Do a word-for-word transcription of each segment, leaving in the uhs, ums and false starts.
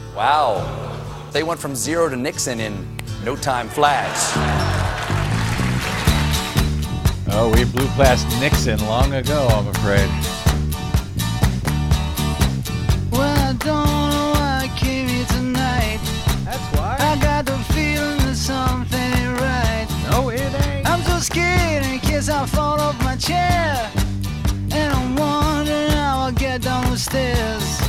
Wow. They went from zero to Nixon in no time flash. Oh, we blew past Nixon long ago, I'm afraid. Well, I don't know why I came here tonight. That's why. I got the feeling that something ain't right. No, it ain't. I'm so scared in case I fall off my chair. And I'm wondering how I'll get down the stairs.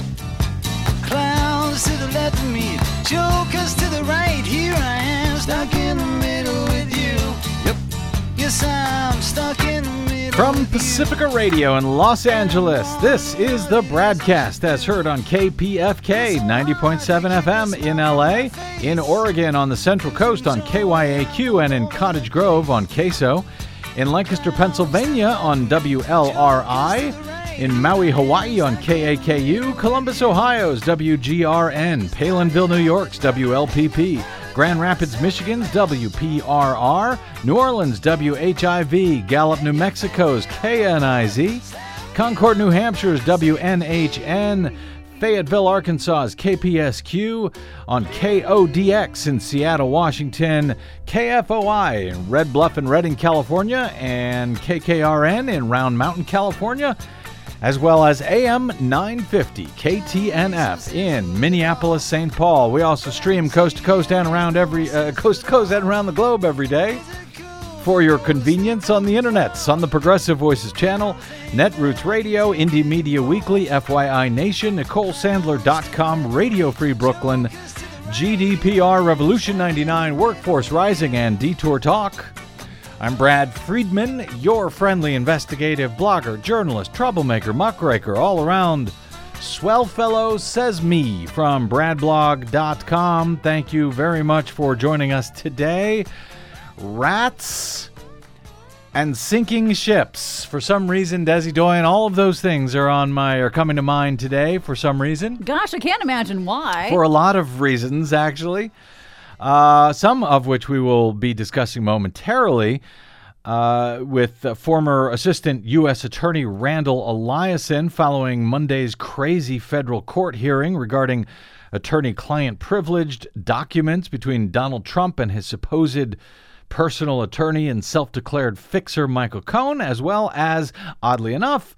Clowns to the left of me, jokers to the right. Here I am, stuck in the middle with you. Yep. Yes, I'm stuck in the middle. From Pacifica Radio in Los Angeles, this is the Bradcast, as heard on K P F K ninety point seven F M in L A, in Oregon on the Central Coast on K Y A Q, and in Cottage Grove on K S O, in Lancaster, Pennsylvania on W L R I, in Maui, Hawaii on K A K U, Columbus, Ohio's W G R N, Palinville, New York's W L P P, Grand Rapids, Michigan's W P R R, New Orleans, W H I V, Gallup, New Mexico's K N I Z, Concord, New Hampshire's W N H N, Fayetteville, Arkansas's K P S Q, on K O D X in Seattle, Washington, K F O I in Red Bluff and Redding, California, and K K R N in Round Mountain, California, as well as A M nine fifty K T N F in Minneapolis, Saint Paul. We also stream coast to coast and around every uh, coast to coast and around the globe every day for your convenience on the internets, on the Progressive Voices channel, Netroots Radio, Indie Media Weekly, F Y I Nation, Nicole Sandler dot com, Radio Free Brooklyn, G D P R, Revolution ninety-nine, Workforce Rising, and Detour Talk. I'm Brad Friedman, your friendly investigative blogger, journalist, troublemaker, muckraker, all around swell fellow, says me, from brad blog dot com. Thank you very much for joining us today. Rats and sinking ships. For some reason, Desi Doyen, all of those things are on my are coming to mind today for some reason. Gosh, I can't imagine why. For a lot of reasons, actually. Uh, some of which we will be discussing momentarily uh, with uh, former Assistant U S Attorney Randall Eliason following Monday's crazy federal court hearing regarding attorney-client privileged documents between Donald Trump and his supposed personal attorney and self-declared fixer Michael Cohen, as well as, oddly enough,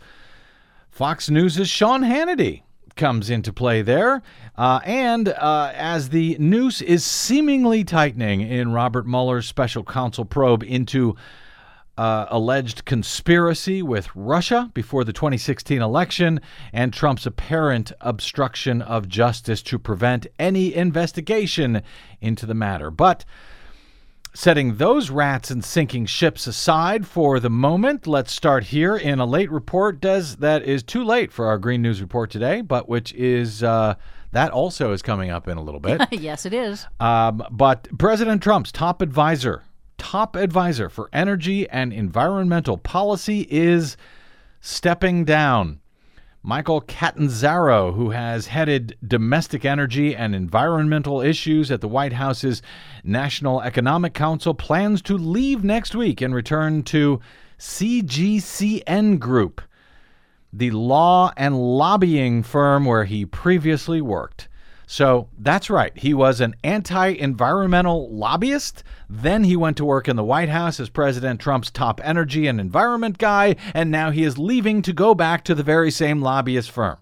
Fox News' Sean Hannity comes into play there. Uh, and uh, as the noose is seemingly tightening in Robert Mueller's special counsel probe into uh, alleged conspiracy with Russia before the twenty sixteen election and Trump's apparent obstruction of justice to prevent any investigation into the matter. But setting those rats and sinking ships aside for the moment, let's start here in a late report, Des, that is too late for our Green News Report today, but which is, uh, that also is coming up in a little bit. Yes, it is. Um, but President Trump's top advisor, top advisor for energy and environmental policy is stepping down. Michael Catanzaro, who has headed domestic energy and environmental issues at the White House's National Economic Council, plans to leave next week and return to C G C N Group, the law and lobbying firm where he previously worked. So that's right. He was an anti-environmental lobbyist. Then he went to work in the White House as President Trump's top energy and environment guy, and now he is leaving to go back to the very same lobbyist firm.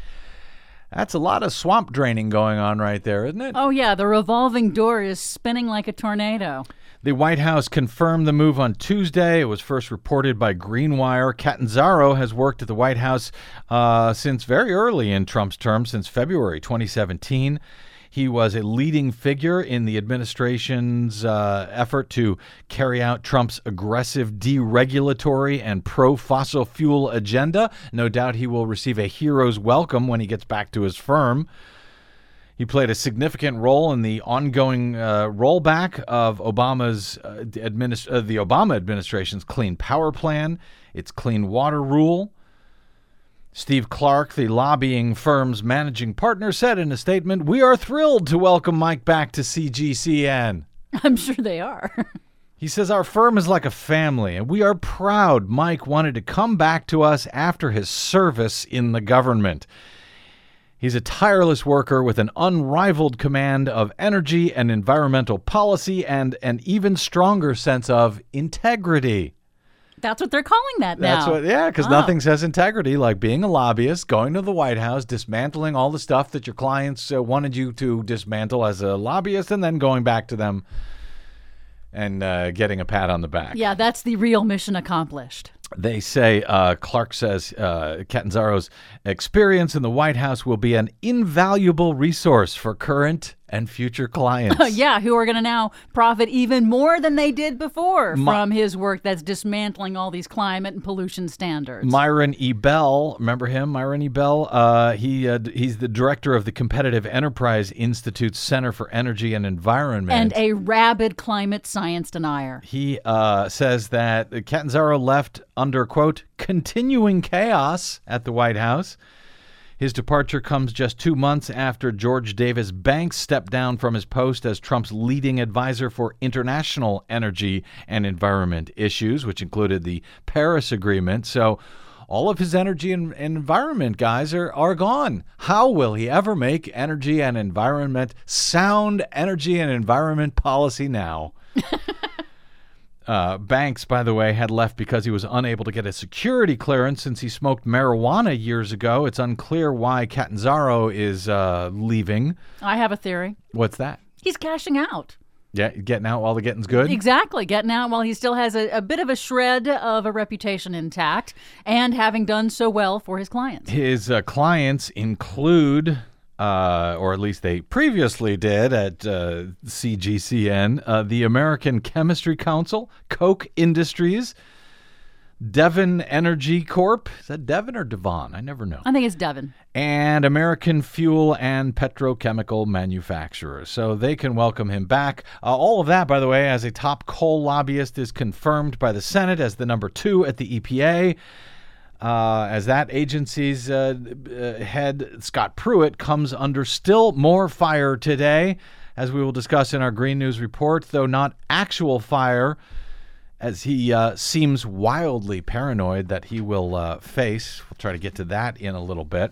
That's a lot of swamp draining going on right there, isn't it? Oh, yeah. The revolving door is spinning like a tornado. The White House confirmed the move on Tuesday. It was first reported by Greenwire. Catanzaro has worked at the White House uh, since very early in Trump's term, since February twenty seventeen. He was a leading figure in the administration's uh, effort to carry out Trump's aggressive deregulatory and pro-fossil fuel agenda. No doubt he will receive a hero's welcome when he gets back to his firm. He played a significant role in the ongoing uh, rollback of Obama's uh, administ- uh, the Obama administration's Clean Power Plan, its Clean Water Rule. Steve Clark, the lobbying firm's managing partner, said in a statement, "We are thrilled to welcome Mike back to C G C N." I'm sure they are. He says, "Our firm is like a family, and we are proud Mike wanted to come back to us after his service in the government." He's a tireless worker with an unrivaled command of energy and environmental policy and an even stronger sense of integrity. That's what they're calling that now. That's what, yeah, because Oh. nothing says integrity like being a lobbyist, going to the White House, dismantling all the stuff that your clients uh, wanted you to dismantle as a lobbyist, and then going back to them and uh, getting a pat on the back. Yeah, that's the real mission accomplished. They say, uh, Clark says, uh, Catanzaro's experience in the White House will be an invaluable resource for current and future clients. Yeah, who are going to now profit even more than they did before My- from his work that's dismantling all these climate and pollution standards. Myron E. Bell, remember him, Myron E. Bell? Uh, he uh, he's the director of the Competitive Enterprise Institute's Center for Energy and Environment. and a rabid climate science denier. He uh, says that Catanzaro left under, quote, continuing chaos at the White House. His departure comes just two months after George Davis Banks stepped down from his post as Trump's leading advisor for international energy and environment issues, which included the Paris Agreement. So all of his energy and, and environment guys are, are gone. How will he ever make energy and environment, sound energy and environment policy now? Uh, Banks, by the way, had left because he was unable to get a security clearance since he smoked marijuana years ago. It's unclear why Catanzaro is uh, leaving. I have a theory. What's that? He's cashing out. Yeah, getting out while the getting's good? Exactly. Getting out while he still has a, a bit of a shred of a reputation intact and having done so well for his clients. His uh, clients include, uh, or at least they previously did at uh, C G C N, uh, the American Chemistry Council, Koch Industries, Devon Energy Corp. Is that Devon or Devon? I never know. I think it's Devon. And American fuel and petrochemical manufacturers. So they can welcome him back. Uh, all of that, by the way, as a top coal lobbyist, is confirmed by the Senate as the number two at the E P A. Uh, as that agency's uh, uh, head, Scott Pruitt, comes under still more fire today, as we will discuss in our Green News report, though not actual fire, as he uh, seems wildly paranoid that he will uh, face. We'll try to get to that in a little bit.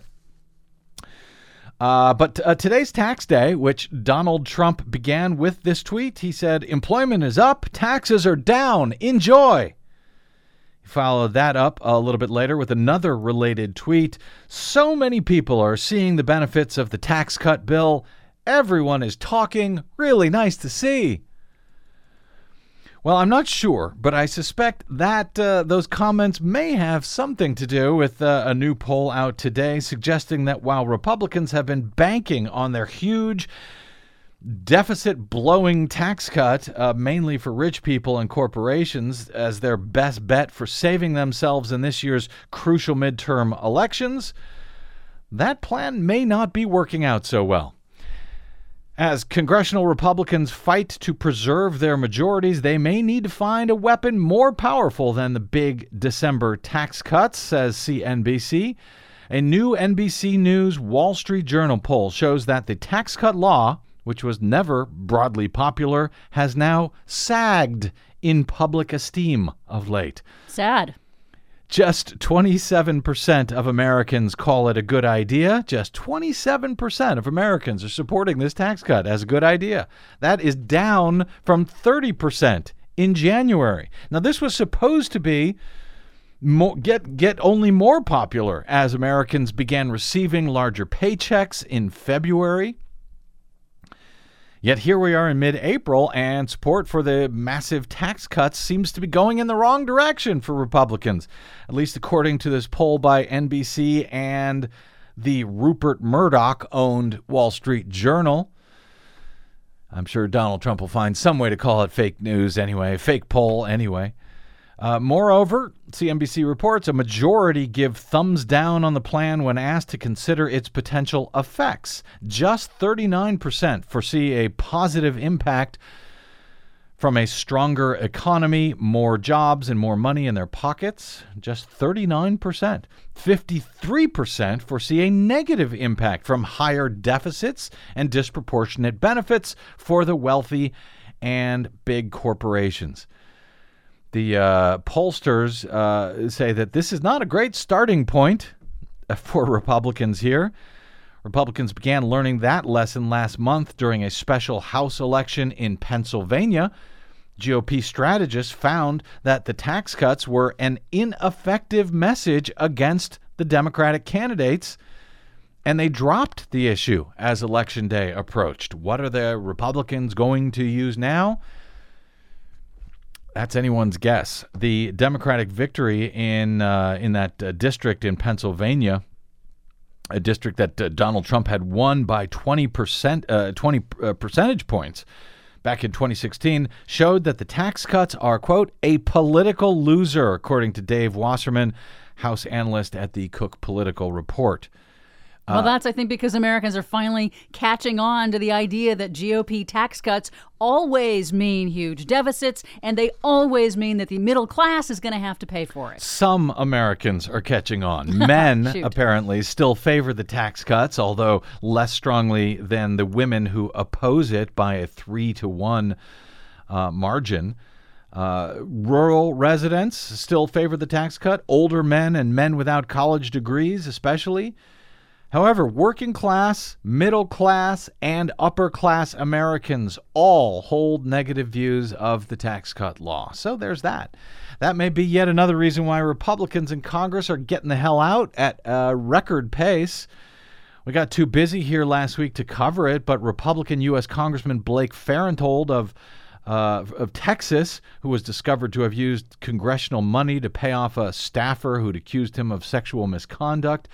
Uh, but uh, today's tax day, which Donald Trump began with this tweet, he said, employment is up, taxes are down, enjoy. He followed that up a little bit later with another related tweet. So many people are seeing the benefits of the tax cut bill. Everyone is talking. Really nice to see. Well, I'm not sure, but I suspect that uh, those comments may have something to do with uh, a new poll out today suggesting that while Republicans have been banking on their huge deficit-blowing tax cut, uh, mainly for rich people and corporations, as their best bet for saving themselves in this year's crucial midterm elections, that plan may not be working out so well. As congressional Republicans fight to preserve their majorities, they may need to find a weapon more powerful than the big December tax cuts, says C N B C. A new N B C News Wall Street Journal poll shows that the tax cut law, which was never broadly popular, has now sagged in public esteem of late. Sad. Just twenty-seven percent of Americans call it a good idea. Just twenty-seven percent of Americans are supporting this tax cut as a good idea. That is down from thirty percent in January. Now, this was supposed to be more, get get only more popular as Americans began receiving larger paychecks in February. Yet here we are in mid-April, and support for the massive tax cuts seems to be going in the wrong direction for Republicans, at least according to this poll by N B C and the Rupert Murdoch-owned Wall Street Journal. I'm sure Donald Trump will find some way to call it fake news anyway, fake poll anyway. Uh, moreover, C N B C reports a majority give thumbs down on the plan when asked to consider its potential effects. Just thirty-nine percent foresee a positive impact from a stronger economy, more jobs, and more money in their pockets. Just thirty-nine percent. fifty-three percent foresee a negative impact from higher deficits and disproportionate benefits for the wealthy and big corporations. The uh, pollsters uh, say that this is not a great starting point for Republicans here. Republicans began learning that lesson last month during a special House election in Pennsylvania. G O P strategists found that the tax cuts were an ineffective message against the Democratic candidates, and they dropped the issue as Election Day approached. What are the Republicans going to use now? That's anyone's guess. The Democratic victory in uh, in that uh, district in Pennsylvania, a district that uh, Donald Trump had won by twenty percent, uh, twenty uh, percentage points back in twenty sixteen, showed that the tax cuts are, quote, a political loser, according to Dave Wasserman, House analyst at the Cook Political Report. Well, that's, I think, because Americans are finally catching on to the idea that G O P tax cuts always mean huge deficits, and they always mean that the middle class is going to have to pay for it. Some Americans are catching on. Men, apparently, still favor the tax cuts, although less strongly than the women who oppose it by a three to one uh, margin. Uh, rural residents still favor the tax cut. Older men and men without college degrees, especially. However, working class, middle class, and upper class Americans all hold negative views of the tax cut law. So there's that. That may be yet another reason why Republicans in Congress are getting the hell out at a record pace. We got too busy here last week to cover it, but Republican U S Congressman Blake Farenthold of uh, of Texas, who was discovered to have used congressional money to pay off a staffer who'd accused him of sexual misconduct,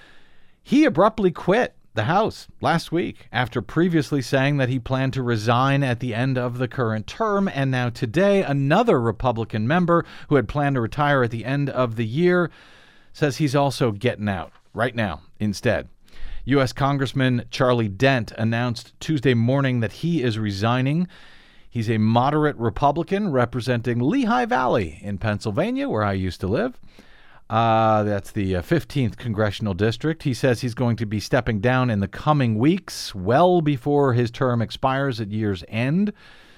he abruptly quit the House last week after previously saying that he planned to resign at the end of the current term. And now today, another Republican member who had planned to retire at the end of the year says he's also getting out right now instead. U S Congressman Charlie Dent announced Tuesday morning that he is resigning. He's a moderate Republican representing Lehigh Valley in Pennsylvania, where I used to live. Uh, that's the uh, fifteenth Congressional District. He says he's going to be stepping down in the coming weeks, well before his term expires at year's end.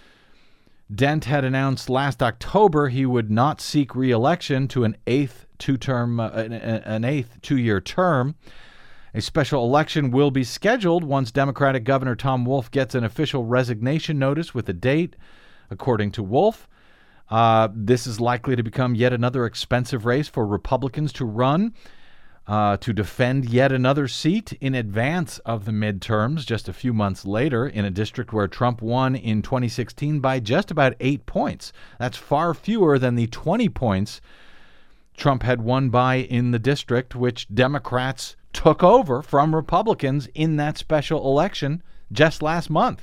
Dent had announced last October he would not seek re-election to an eighth two-term, uh, an, an eighth two-year term. A special election will be scheduled once Democratic Governor Tom Wolf gets an official resignation notice with a date, according to Wolf. Uh, this is likely to become yet another expensive race for Republicans to run uh, to defend yet another seat in advance of the midterms just a few months later in a district where Trump won in twenty sixteen by just about eight points. That's far fewer than the twenty points Trump had won by in the district, which Democrats took over from Republicans in that special election just last month.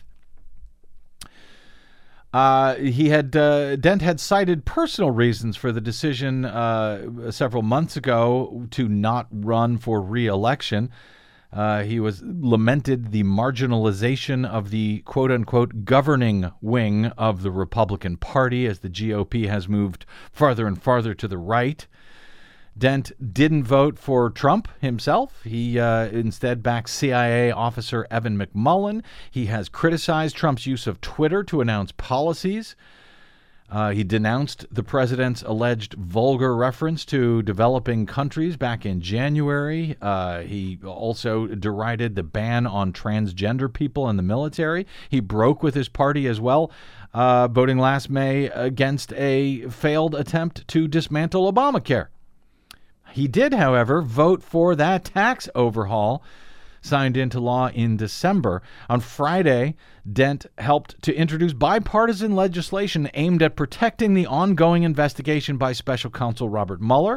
Uh, he had uh, Dent had cited personal reasons for the decision uh, several months ago to not run for re-election. Uh, he was lamented the marginalization of the quote-unquote governing wing of the Republican Party as the G O P has moved farther and farther to the right. Dent didn't vote for Trump himself. He uh, instead backed C I A officer Evan McMullin. He has criticized Trump's use of Twitter to announce policies. Uh, he denounced the president's alleged vulgar reference to developing countries back in January. Uh, he also derided the ban on transgender people in the military. He broke with his party as well, uh, voting last May against a failed attempt to dismantle Obamacare. He did, however, vote for that tax overhaul signed into law in December. On Friday, Dent helped to introduce bipartisan legislation aimed at protecting the ongoing investigation by special counsel Robert Mueller.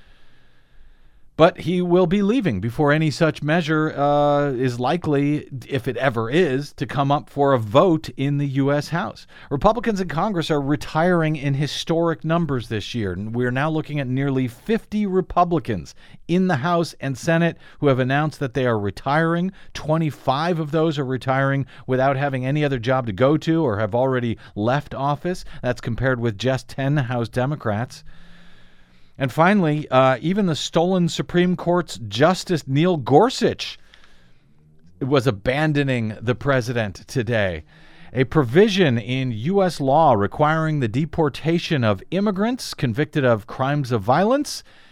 But he will be leaving before any such measure uh, is likely, if it ever is, to come up for a vote in the U S House. Republicans in Congress are retiring in historic numbers this year. We're now looking at nearly fifty Republicans in the House and Senate who have announced that they are retiring. twenty-five of those are retiring without having any other job to go to or have already left office. That's compared with just ten House Democrats. And finally, uh, even the stolen Supreme Court's Justice Neil Gorsuch was abandoning the president today. A provision in U S law requiring the deportation of immigrants convicted of crimes of violence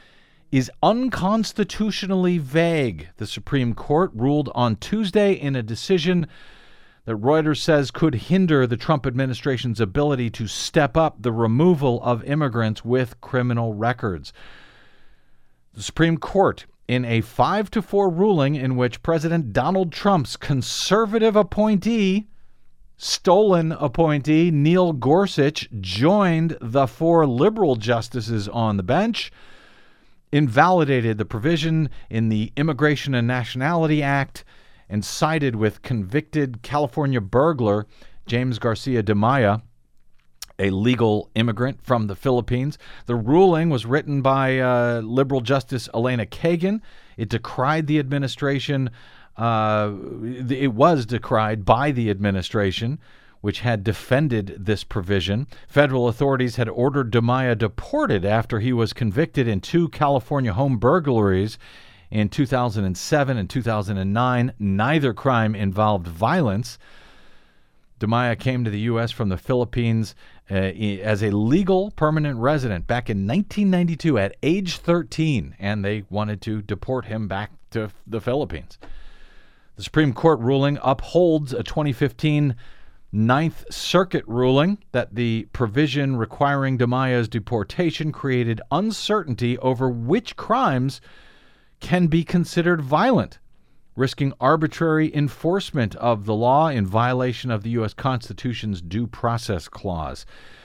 is unconstitutionally vague, the Supreme Court ruled on Tuesday in a decision that Reuters says could hinder the Trump administration's ability to step up the removal of immigrants with criminal records. The Supreme Court, in a five to four ruling in which President Donald Trump's conservative appointee, stolen appointee, Neil Gorsuch, joined the four liberal justices on the bench, invalidated the provision in the Immigration and Nationality Act and sided with convicted California burglar James Garcia de Maya, a legal immigrant from the Philippines. The ruling was written by uh, liberal Justice Elena Kagan. It decried the administration. Uh, it was decried by the administration, which had defended this provision. Federal authorities had ordered de Maya deported after he was convicted in two California home burglaries in two thousand seven and two thousand nine. Neither crime involved violence. De Maya came to the U S from the Philippines uh, as a legal permanent resident back in nineteen ninety-two at age thirteen, and they wanted to deport him back to the Philippines. The Supreme Court ruling upholds a twenty fifteen Ninth Circuit ruling that the provision requiring de Maya's deportation created uncertainty over which crimes can be considered violent, risking arbitrary enforcement of the law in violation of the U S Constitution's Due Process Clause.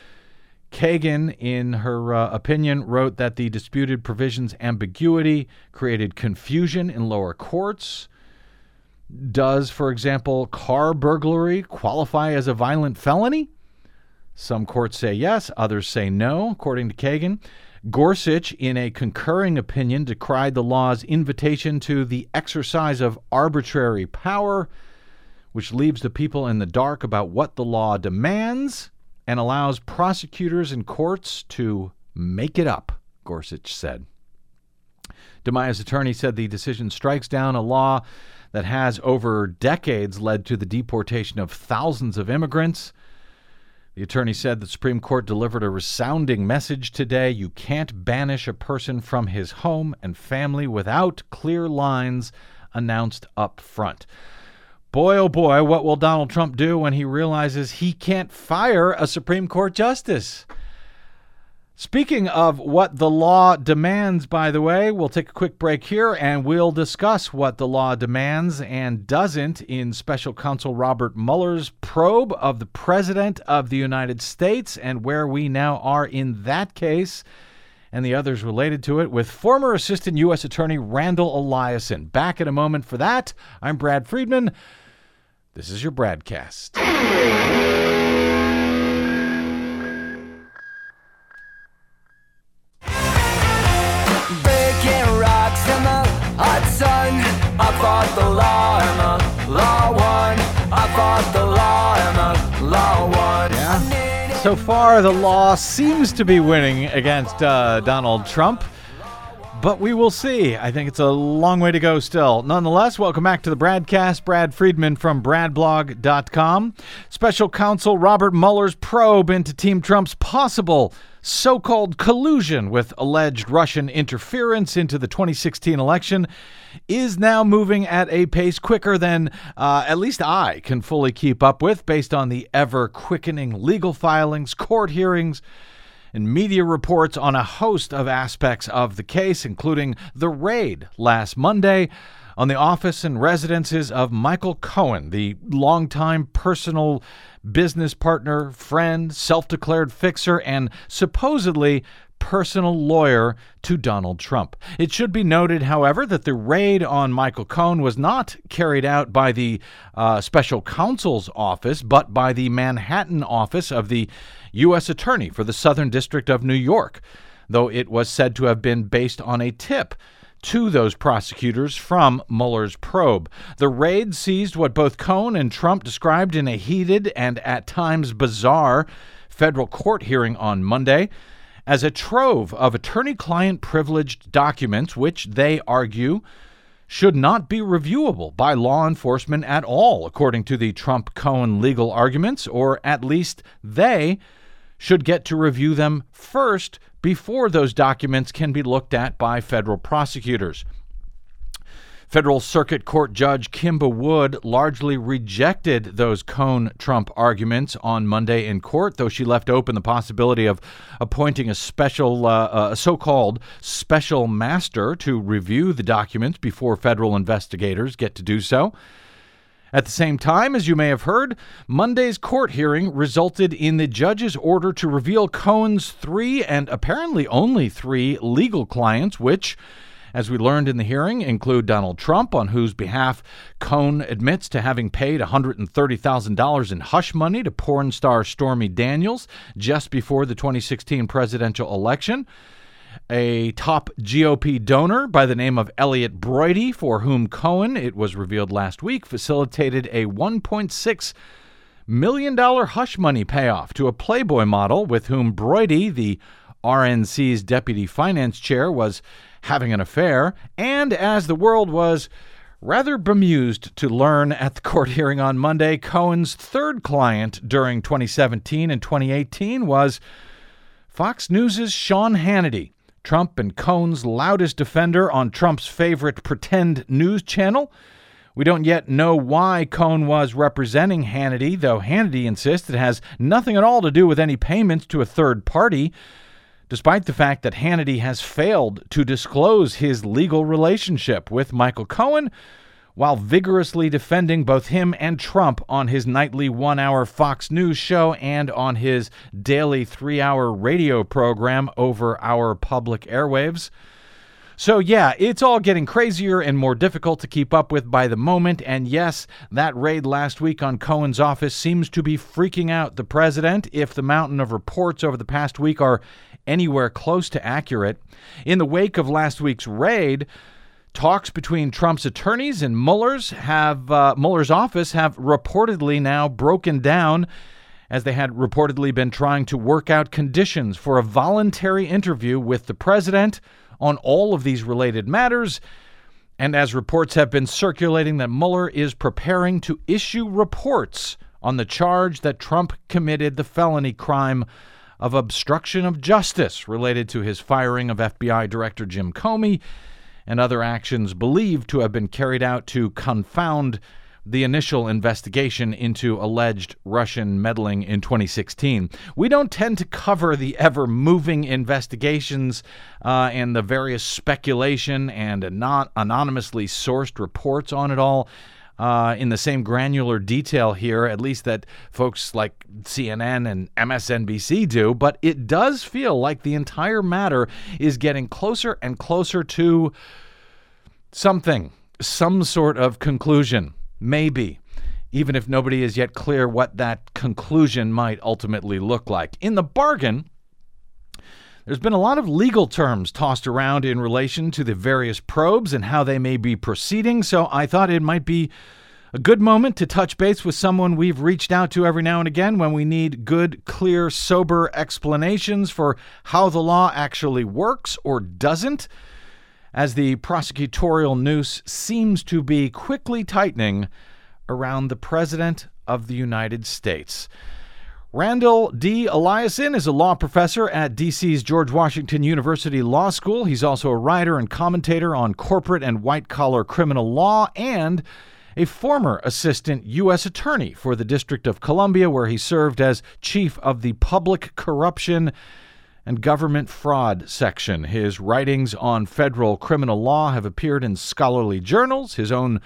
Kagan, in her uh, opinion, wrote that the disputed provision's ambiguity created confusion in lower courts. Does, for example, car burglary qualify as a violent felony? Some courts say yes, others say no, according to Kagan. Gorsuch, in a concurring opinion, decried the law's invitation to the exercise of arbitrary power, which leaves the people in the dark about what the law demands and allows prosecutors and courts to make it up, Gorsuch said. De Maya's attorney said the decision strikes down a law that has over decades led to the deportation of thousands of immigrants. The attorney said the Supreme Court delivered a resounding message today. You can't banish a person from his home and family without clear lines announced up front. Boy, oh boy, what will Donald Trump do when he realizes he can't fire a Supreme Court justice? Speaking of what the law demands, by the way, we'll take a quick break here and we'll discuss what the law demands and doesn't in Special Counsel Robert Mueller's probe of the President of the United States and where we now are in that case and the others related to it with former Assistant U S Attorney Randall Eliason. Back in a moment for that. I'm Brad Friedman. This is your Bradcast. Hot sun, I fought the law and the law won. I fought the law and the law won. Yeah. So far, the law seems to be winning against uh, Donald Trump, but we will see. I think it's a long way to go still. Nonetheless, welcome back to the Bradcast. Brad Friedman from brad blog dot com. Special Counsel Robert Mueller's probe into Team Trump's possible so-called collusion with alleged Russian interference into the twenty sixteen election is now moving at a pace quicker than uh, at least I can fully keep up with based on the ever-quickening legal filings, court hearings, and media reports on a host of aspects of the case, including the raid last Monday on the office and residences of Michael Cohen, the longtime personal business partner, friend, self-declared fixer, and supposedly personal lawyer to Donald Trump. It should be noted, however, that the raid on Michael Cohen was not carried out by the uh, special counsel's office, but by the Manhattan office of the U S Attorney for the Southern District of New York, though it was said to have been based on a tip to those prosecutors from Mueller's probe. The raid seized what both Cohen and Trump described in a heated and at times bizarre federal court hearing on Monday as a trove of attorney-client privileged documents which, they argue, should not be reviewable by law enforcement at all, according to the Trump-Cohen legal arguments, or at least they should get to review them first before those documents can be looked at by federal prosecutors. Federal Circuit Court Judge Kimba Wood largely rejected those Cohn-Trump arguments on Monday in court, though she left open the possibility of appointing a special, uh, a so-called special master to review the documents before federal investigators get to do so. At the same time, as you may have heard, Monday's court hearing resulted in the judge's order to reveal Cohen's three and apparently only three legal clients, which, as we learned in the hearing, include Donald Trump, on whose behalf Cohen admits to having paid one hundred thirty thousand dollars in hush money to porn star Stormy Daniels just before the twenty sixteen presidential election, a top G O P donor by the name of Elliot Broidy, for whom Cohen, it was revealed last week, facilitated a one point six million dollars hush money payoff to a Playboy model with whom Broidy, the R N C's deputy finance chair, was having an affair, and as the world was rather bemused to learn at the court hearing on Monday, Cohen's third client during twenty seventeen and twenty eighteen was Fox News' Sean Hannity, Trump and Cohen's loudest defender on Trump's favorite pretend news channel. We don't yet know why Cohen was representing Hannity, though Hannity insists it has nothing at all to do with any payments to a third party, despite the fact that Hannity has failed to disclose his legal relationship with Michael Cohen, while vigorously defending both him and Trump on his nightly one-hour Fox News show and on his daily three-hour radio program over our public airwaves. So yeah, it's all getting crazier and more difficult to keep up with by the moment, and yes, that raid last week on Cohen's office seems to be freaking out the president, if the mountain of reports over the past week are anywhere close to accurate. In the wake of last week's raid, talks between Trump's attorneys and Mueller's have uh, Mueller's office have reportedly now broken down, as they had reportedly been trying to work out conditions for a voluntary interview with the president on all of these related matters, and as reports have been circulating that Mueller is preparing to issue reports on the charge that Trump committed the felony crime of obstruction of justice related to his firing of F B I Director Jim Comey and other actions believed to have been carried out to confound the initial investigation into alleged Russian meddling in twenty sixteen. We don't tend to cover the ever-moving investigations uh, and the various speculation and anon- anonymously sourced reports on it all uh, in the same granular detail here, at least that folks like C N N and M S N B C do, but it does feel like the entire matter is getting closer and closer to something, some sort of conclusion. Maybe, even if nobody is yet clear what that conclusion might ultimately look like. In the bargain, there's been a lot of legal terms tossed around in relation to the various probes and how they may be proceeding, so I thought it might be a good moment to touch base with someone we've reached out to every now and again when we need good, clear, sober explanations for how the law actually works or doesn't, as the prosecutorial noose seems to be quickly tightening around the President of the United States. Randall D. Eliason is a law professor at D C's George Washington University Law School. He's also a writer and commentator on corporate and white-collar criminal law and a former assistant U S attorney for the District of Columbia, where he served as chief of the Public Corruption and Government Fraud section. His writings on federal criminal law have appeared in scholarly journals, his own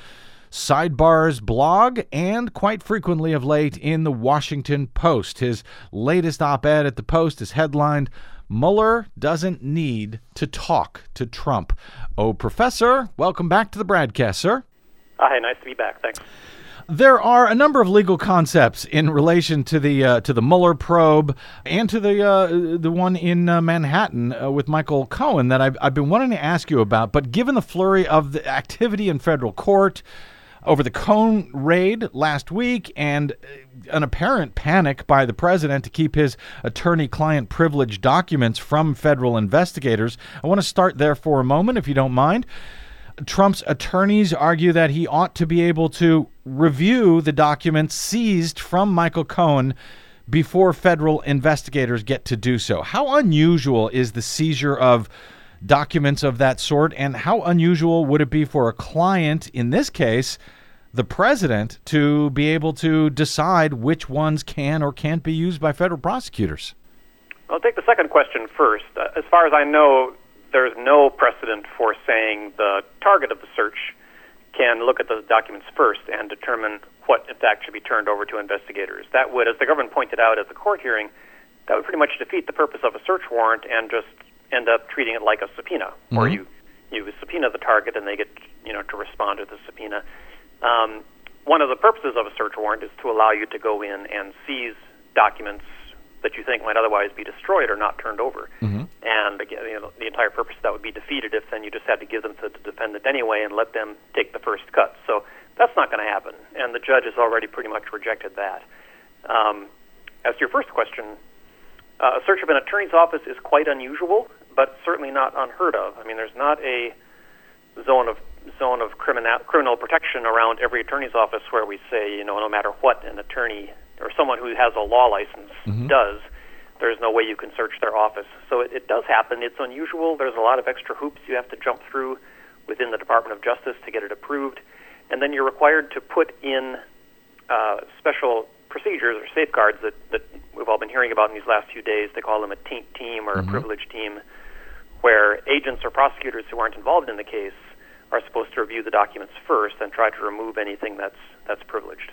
Sidebars blog, and quite frequently of late in the Washington Post. His latest op-ed at the Post is headlined, "Mueller Doesn't Need to Talk to Trump." Oh, Professor, welcome back to the Bradcast, sir. Hi, nice to be back. Thanks. There are a number of legal concepts in relation to the uh, to the Mueller probe and to the uh, the one in uh, Manhattan uh, with Michael Cohen that I've, I've been wanting to ask you about. But given the flurry of the activity in federal court over the Cohen raid last week and an apparent panic by the president to keep his attorney-client privilege documents from federal investigators, I want to start there for a moment, if you don't mind. Trump's attorneys argue that he ought to be able to review the documents seized from Michael Cohen before federal investigators get to do so. How unusual is the seizure of documents of that sort, and how unusual would it be for a client, in this case, the president, to be able to decide which ones can or can't be used by federal prosecutors? I'll take the second question first. Uh, as far as I know, there's no precedent for saying the target of the search can look at those documents first and determine what, in fact, should be turned over to investigators. That would, as the government pointed out at the court hearing, that would pretty much defeat the purpose of a search warrant and just end up treating it like a subpoena, mm-hmm. where you, you subpoena the target and they get, you know, to respond to the subpoena. Um, one of the purposes of a search warrant is to allow you to go in and seize documents that you think might otherwise be destroyed or not turned over. Mm-hmm. And again, you know, the entire purpose of that would be defeated if then you just had to give them to the defendant anyway and let them take the first cut. So that's not going to happen, and the judge has already pretty much rejected that. Um, as to your first question, uh, a search of an attorney's office is quite unusual, but certainly not unheard of. I mean, there's not a zone of zone of criminal criminal protection around every attorney's office where we say, you know, no matter what an attorney or someone who has a law license mm-hmm. does, there's no way you can search their office. So it, it does happen. It's unusual. There's a lot of extra hoops you have to jump through within the Department of Justice to get it approved. And then you're required to put in uh, special procedures or safeguards that, that we've all been hearing about in these last few days. They call them a taint team or mm-hmm. a privilege team, where agents or prosecutors who aren't involved in the case are supposed to review the documents first and try to remove anything that's that's privileged.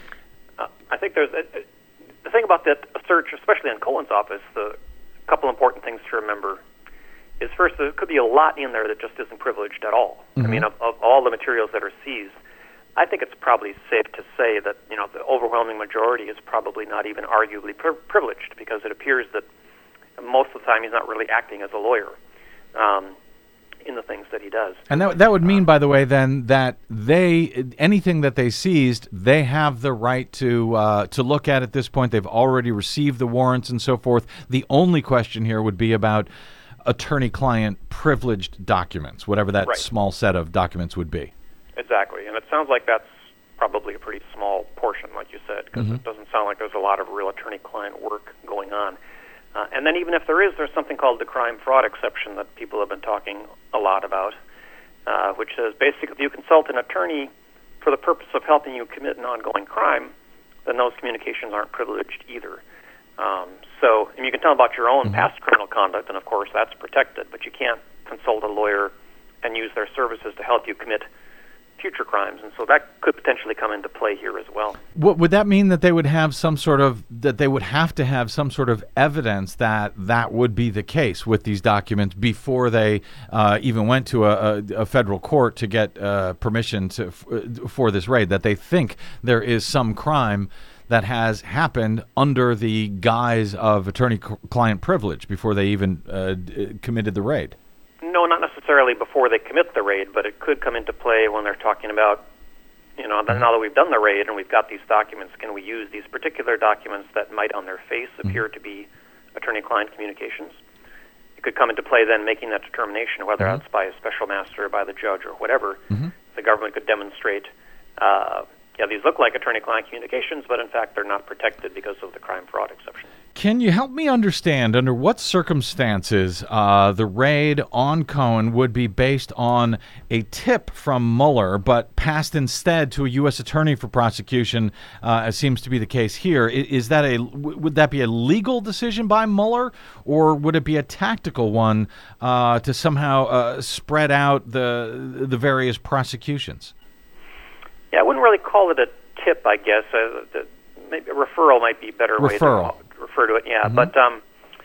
Uh, I think there's a, a, the thing about that search, especially in Cohen's office, the couple important things to remember is, first, there could be a lot in there that just isn't privileged at all. Mm-hmm. I mean, of, of all the materials that are seized, I think it's probably safe to say that, you know, the overwhelming majority is probably not even arguably pri- privileged, because it appears that most of the time he's not really acting as a lawyer um, in the things that he does. And that that would mean, by the way, then, that they, anything that they seized, they have the right to uh, to look at at this point. They've already received the warrants and so forth. The only question here would be about attorney-client privileged documents, whatever that right. small set of documents would be. Exactly, and it sounds like that's probably a pretty small portion, like you said, because mm-hmm. it doesn't sound like there's a lot of real attorney-client work going on. Uh, and then even if there is, there's something called the crime-fraud exception that people have been talking a lot about, uh, which says basically if you consult an attorney for the purpose of helping you commit an ongoing crime, then those communications aren't privileged either. Um, so and you can tell about your own mm-hmm. past criminal conduct, and of course that's protected, but you can't consult a lawyer and use their services to help you commit future crimes, and so that could potentially come into play here as well. What, would that mean that they would have some sort of, that they would have to have some sort of evidence that that would be the case with these documents before they uh, even went to a, a, a federal court to get uh, permission to f- for this raid, that they think there is some crime that has happened under the guise of attorney-client privilege before they even uh, d- committed the raid? No, not necessarily before they commit the raid, but it could come into play when they're talking about, you know, mm-hmm. now that we've done the raid and we've got these documents, can we use these particular documents that might on their face mm-hmm. appear to be attorney-client communications? It could come into play then making that determination, whether mm-hmm. that's by a special master or by the judge or whatever. Mm-hmm. The government could demonstrate, uh, yeah, these look like attorney-client communications, but in fact they're not protected because of the crime-fraud exception. Can you help me understand under what circumstances uh, the raid on Cohen would be based on a tip from Mueller, but passed instead to a U S attorney for prosecution, uh, as seems to be the case here? Is that a would that be a legal decision by Mueller, or would it be a tactical one uh, to somehow uh, spread out the the various prosecutions? Yeah, I wouldn't really call it a tip, I guess. Uh, the, maybe a referral might be a better referral. way to refer to it. Yeah, mm-hmm. but um,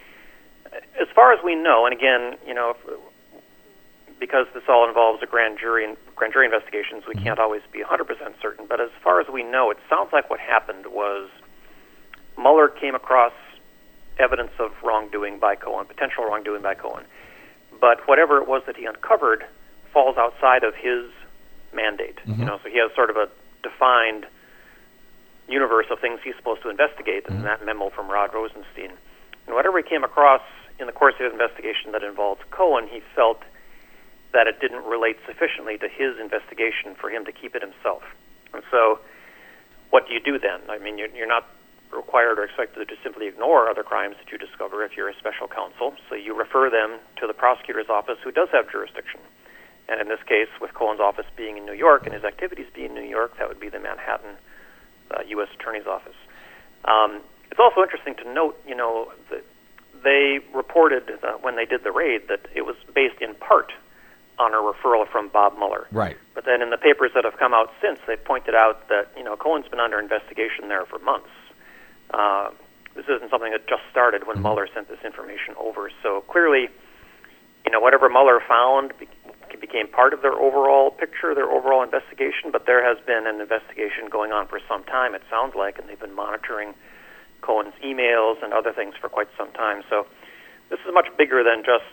as far as we know, and again, you know, if, because this all involves a grand jury and grand jury investigations, we mm-hmm. can't always be one hundred percent certain. But as far as we know, it sounds like what happened was Mueller came across evidence of wrongdoing by Cohen, potential wrongdoing by Cohen. But whatever it was that he uncovered falls outside of his mandate. Mm-hmm. You know, so he has sort of a defined universe of things he's supposed to investigate, and mm-hmm. that memo from Rod Rosenstein. And whatever he came across in the course of his investigation that involved Cohen, he felt that it didn't relate sufficiently to his investigation for him to keep it himself. And so what do you do then? I mean, you're, you're not required or expected to simply ignore other crimes that you discover if you're a special counsel. So you refer them to the prosecutor's office, who does have jurisdiction. And in this case, with Cohen's office being in New York and his activities being in New York, that would be the Manhattan uh, U S Attorney's Office. Um, it's also interesting to note, you know, that they reported uh, when they did the raid that it was based in part on a referral from Bob Mueller. Right. But then in the papers that have come out since, they pointed out that, you know, Cohen's been under investigation there for months. Uh, this isn't something that just started when mm-hmm. Mueller sent this information over. So clearly, you know, whatever Mueller found be- became part of their overall picture, their overall investigation, but there has been an investigation going on for some time, it sounds like, and they've been monitoring Cohen's emails and other things for quite some time. So this is much bigger than just,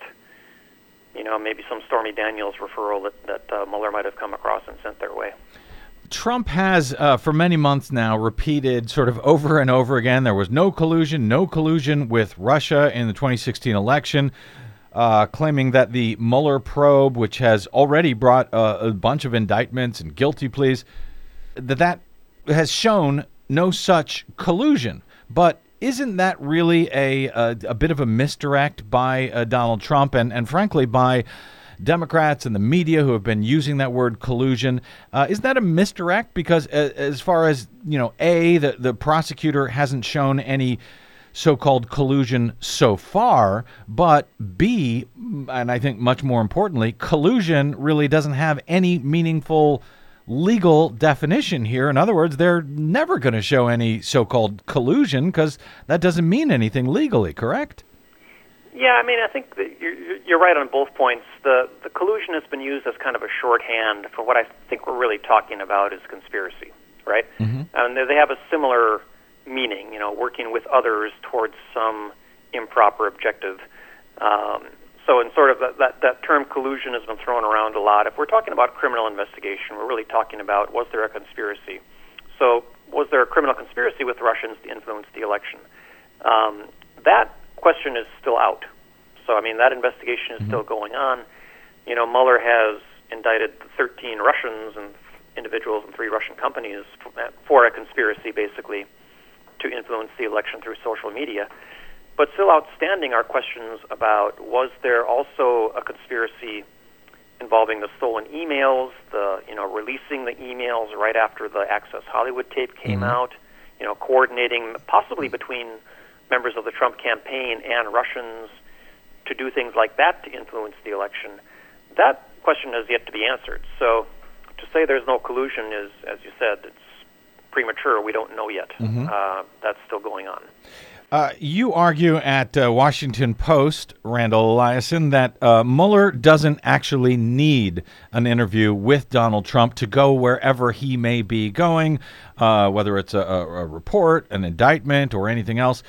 you know, maybe some Stormy Daniels referral that, that uh, Mueller might have come across and sent their way. Trump has, uh, for many months now, repeated sort of over and over again, there was no collusion, no collusion with Russia in the twenty sixteen election, uh, claiming that the Mueller probe, which has already brought uh, a bunch of indictments and guilty pleas, that that has shown no such collusion. But isn't that really a a, a bit of a misdirect by uh, Donald Trump and, and frankly by Democrats and the media who have been using that word collusion? Uh, isn't that a misdirect? Because uh, as far as, you know, A, the, the prosecutor hasn't shown any so-called collusion so far, but B, and I think much more importantly, collusion really doesn't have any meaningful legal definition here. In other words, they're never going to show any so-called collusion because that doesn't mean anything legally, correct? Yeah, I mean, I think that you're, you're right on both points. The the collusion has been used as kind of a shorthand for what I think we're really talking about is conspiracy, right? Mm-hmm. And they have a similar meaning, you know, working with others towards some improper objective. Um, so in sort of that, that, that term collusion has been thrown around a lot. If we're talking about criminal investigation, we're really talking about, was there a conspiracy? So was there a criminal conspiracy with Russians to influence the election? Um, that question is still out. So, I mean, that investigation is mm-hmm. still going on. You know, Mueller has indicted thirteen Russians and individuals and three Russian companies for, for a conspiracy, basically, to influence the election through social media. But still outstanding are questions about, was there also a conspiracy involving the stolen emails, the, you know, releasing the emails right after the Access Hollywood tape came mm-hmm. out, you know, coordinating possibly between members of the Trump campaign and Russians to do things like that to influence the election. That question has yet to be answered. So to say there's no collusion is, as you said, it's premature. We don't know yet. Mm-hmm. Uh, that's still going on. Uh, you argue at uh, Washington Post, Randall Eliason, that uh, Mueller doesn't actually need an interview with Donald Trump to go wherever he may be going, uh, whether it's a, a report, an indictment, or anything else.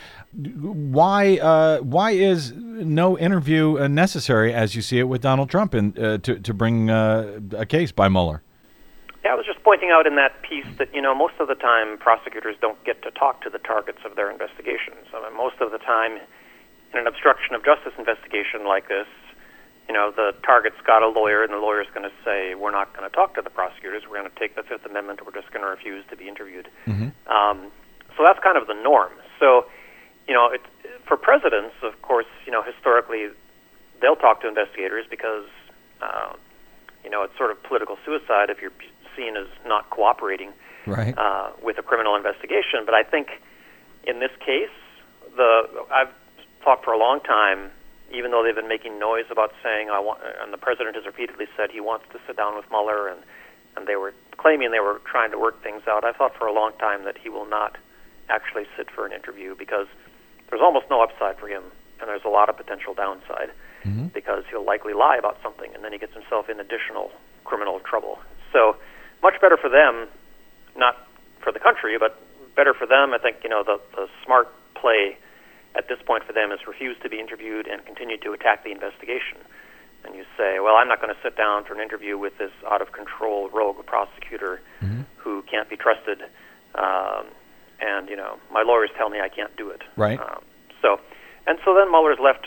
Why uh, why is no interview uh, necessary, as you see it, with Donald Trump in, uh, to, to bring uh, a case by Mueller? Yeah, I was just pointing out in that piece that, you know, most of the time prosecutors don't get to talk to the targets of their investigations. I mean, most of the time in an obstruction of justice investigation like this, you know, the target's got a lawyer and the lawyer's going to say, we're not going to talk to the prosecutors, we're going to take the Fifth Amendment, we're just going to refuse to be interviewed. Mm-hmm. Um, so that's kind of the norm. So, you know, it, for presidents, of course, you know, historically, they'll talk to investigators because, uh, you know, it's sort of political suicide if you're seen as not cooperating right. uh, with a criminal investigation. But I think in this case, the I've talked for a long time, even though they've been making noise about saying, I want, and the president has repeatedly said he wants to sit down with Mueller, and, and they were claiming they were trying to work things out. I've thought for a long time that he will not actually sit for an interview because there's almost no upside for him, and there's a lot of potential downside mm-hmm. because he'll likely lie about something, and then he gets himself in additional criminal trouble. So much better for them, not for the country, but better for them. I think, you know, the, the smart play at this point for them is refuse to be interviewed and continue to attack the investigation. And you say, well, I'm not going to sit down for an interview with this out-of-control rogue prosecutor mm-hmm. who can't be trusted, um, and, you know, my lawyers tell me I can't do it. Right. Um, so, and so then Mueller's left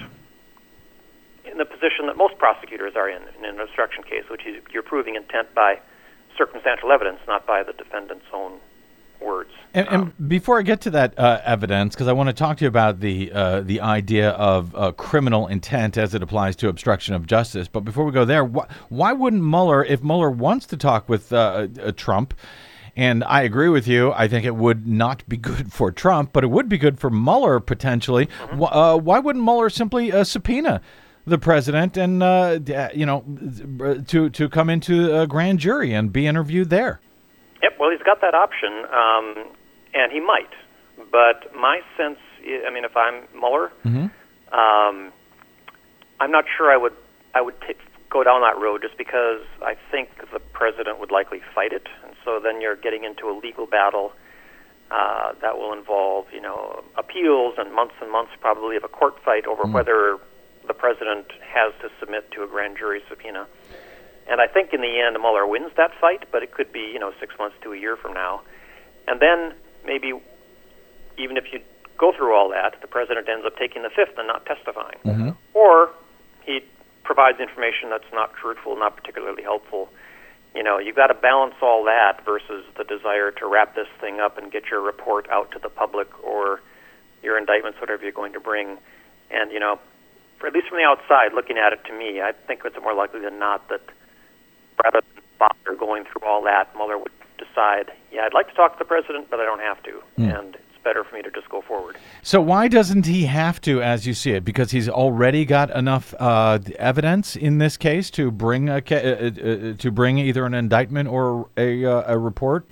in the position that most prosecutors are in, in an obstruction case, which is you're proving intent by circumstantial evidence, not by the defendant's own words. And, and before I get to that uh, evidence, because I want to talk to you about the uh, the idea of uh, criminal intent as it applies to obstruction of justice. But before we go there, wh- why wouldn't Mueller, if Mueller wants to talk with uh, uh, Trump, and I agree with you, I think it would not be good for Trump, but it would be good for Mueller potentially. Mm-hmm. Wh- uh, why wouldn't Mueller simply uh, subpoena the president and uh, you know to to come into a grand jury and be interviewed there? Yep. Well, he's got that option, um, and he might. But my sense, is, I mean, if I'm Mueller, mm-hmm. um, I'm not sure I would I would t- go down that road just because I think the president would likely fight it. So then you're getting into a legal battle uh, that will involve, you know, appeals and months and months probably of a court fight over mm. whether the president has to submit to a grand jury subpoena. And I think in the end Mueller wins that fight, but it could be, you know, six months to a year from now. And then maybe even if you go through all that, the president ends up taking the fifth and not testifying. Mm-hmm. Or he provides information that's not truthful, not particularly helpful. You know, you've got to balance all that versus the desire to wrap this thing up and get your report out to the public or your indictments, whatever you're going to bring. And, you know, for, at least from the outside, looking at it to me, I think it's more likely than not that rather than bother going through all that, Mueller would decide, yeah, I'd like to talk to the president, but I don't have to. Mm. And better for me to just go forward. So why doesn't he have to, as you see it? Because he's already got enough uh, evidence in this case to bring a ca- uh, uh, to bring either an indictment or a uh, a report?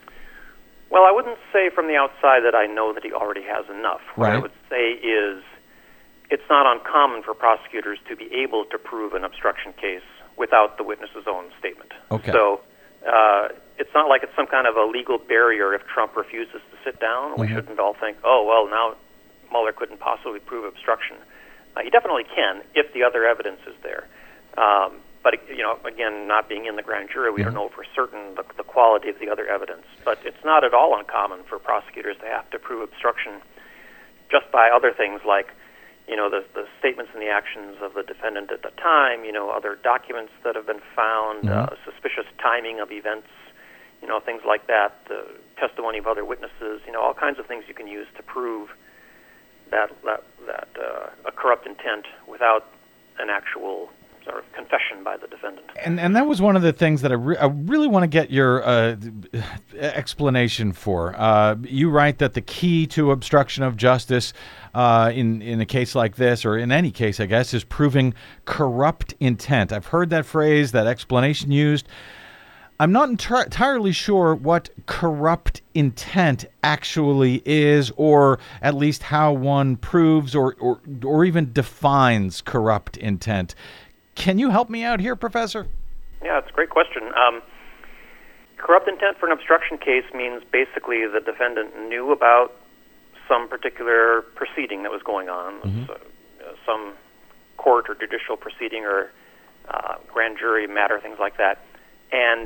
Well, I wouldn't say from the outside that I know that he already has enough. What right. I would say is it's not uncommon for prosecutors to be able to prove an obstruction case without the witness's own statement. Okay. So uh, it's not like it's some kind of a legal barrier if Trump refuses to sit down. Mm-hmm. We shouldn't all think, oh, well, now Mueller couldn't possibly prove obstruction. Uh, he definitely can if the other evidence is there. Um, but, you know, again, not being in the grand jury, we mm-hmm. don't know for certain the, the quality of the other evidence. But it's not at all uncommon for prosecutors to have to prove obstruction just by other things like, you know, the, the statements and the actions of the defendant at the time, you know, other documents that have been found, mm-hmm. uh, suspicious timing of events, you know, things like that, the testimony of other witnesses, you know, all kinds of things you can use to prove that that, that uh, a corrupt intent without an actual sort of confession by the defendant. And and that was one of the things that I, re- I really want to get your uh, explanation for. Uh, you write that the key to obstruction of justice uh, in, in a case like this, or in any case, I guess, is proving corrupt intent. I've heard that phrase, that explanation used. I'm not enti- entirely sure what corrupt intent actually is, or at least how one proves or, or, or even defines corrupt intent. Can you help me out here, Professor? Yeah, it's a great question. Um, corrupt intent for an obstruction case means basically the defendant knew about some particular proceeding that was going on, mm-hmm. so, uh, some court or judicial proceeding or uh, grand jury matter, things like that, and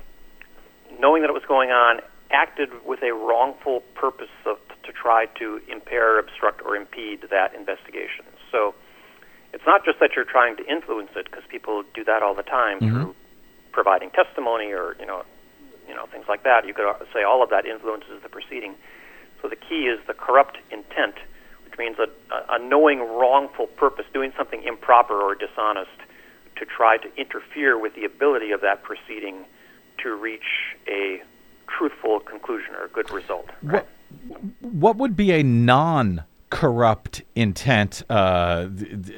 knowing that it was going on, acted with a wrongful purpose of, to try to impair, obstruct, or impede that investigation. So it's not just that you're trying to influence it, because people do that all the time mm-hmm. through providing testimony or you know, you know things like that. You could say all of that influences the proceeding. So the key is the corrupt intent, which means a, a knowing wrongful purpose, doing something improper or dishonest to try to interfere with the ability of that proceeding to reach a truthful conclusion or a good result. Right? What, what would be a non-corrupt intent uh,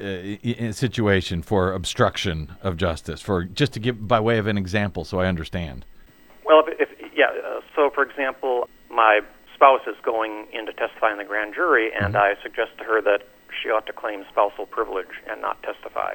situation for obstruction of justice? For just to give by way of an example, so I understand. Well, if, if yeah. Uh, so, for example, my spouse is going in to testify in the grand jury, and mm-hmm. I suggest to her that she ought to claim spousal privilege and not testify.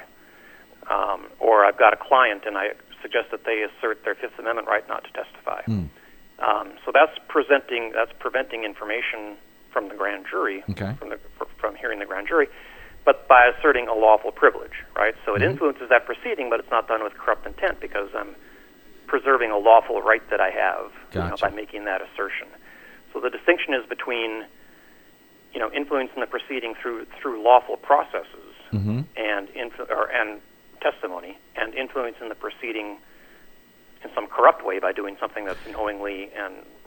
Um, or I've got a client, and I suggest that they assert their Fifth Amendment right not to testify. Mm. Um, so that's presenting, that's preventing information from the grand jury, okay. from the from hearing the grand jury, but by asserting a lawful privilege, right? So it mm-hmm. influences that proceeding, but it's not done with corrupt intent because I'm preserving a lawful right that I have gotcha. you know, by making that assertion. So the distinction is between, you know, influencing the proceeding through through lawful processes mm-hmm. and influ- or and testimony, and influencing the proceeding in some corrupt way by doing something that's knowingly and